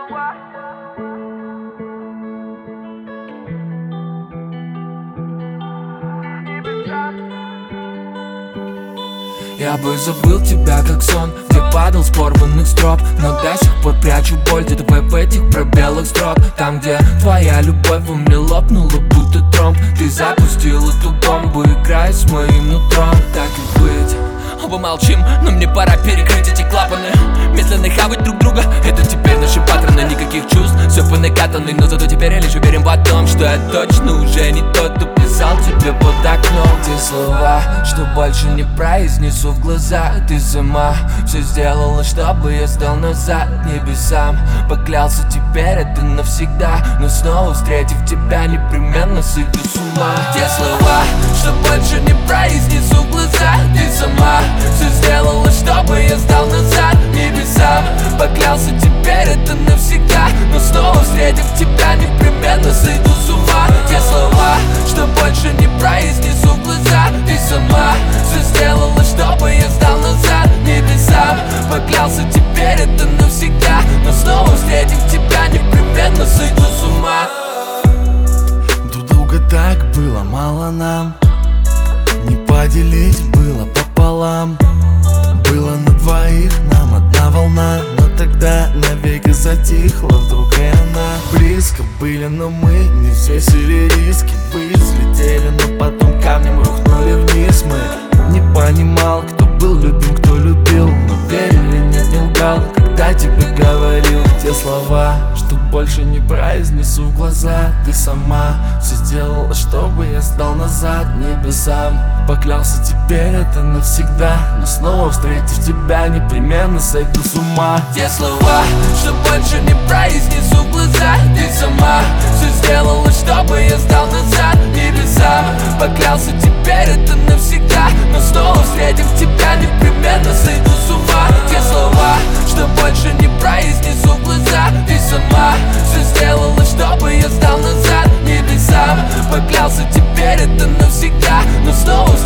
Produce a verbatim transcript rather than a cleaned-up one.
Я бы забыл тебя как сон, где падал с порванных строп, но до сих пор прячу боль где-то в этих пробелах строк. Там, где твоя любовь во мне лопнула, будто тромб. Ты запустил эту бомбу, играя с моим нутром. Так и быть. Оба молчим, но мне пора перекрыть эти клапаны. Медленно хавать друг друга, это теперь наши паттерны. Никаких чувств, все по накатанной, но зато теперь я лишь уверен в том, что я точно уже не тот, кто писал тебе под окном. Те слова, что больше не произнесу в глаза. Ты сама все сделала, чтобы я сдал назад небесам. Поклялся, теперь это навсегда, но снова встретив тебя, непременно сойду с ума. Те слова, что больше не произнесу в глаза. Ты сама все сделала, чтобы я сдал назад небесам. Поклялся, теперь это навсегда, но снова встретив тебя, непременно сойду с ума. Те слова, что больше не произнесу в глаза. Ты сама все сделала, чтобы я сдал назад небесам. Поклялся, теперь это навсегда, но снова встретив тебя, непременно сойду с ума. Друг друга так было мало нам, не поделить было пополам. Было на двоих нам одна волна, но тогда навеки затихла вдруг и она. Близко были, но мы не взвесили риски. Вы взлетели, но потом камнем рухнули вниз. Мы не понимал, кто был любим, кто любил, но верили, нет, не лгал, когда тебе говорил те слова, что больше не произнесу в глаза. Ты сама все сделала, чтобы я сдал назад небесам. Поклялся, теперь это навсегда, но снова встретив тебя, непременно сойду с ума. Те слова, что больше не произнесу в глаза. Ты сама все сделала, чтобы я сдал назад небесам. Поклялся, теперь это навсегда, но снова встретив тебя, непременно сойду с ума. Те слова, что больше не произнесу в глаза. Ты сама все сделала, чтобы я сдал назад небесам. Поклялся, теперь это навсегда, но снова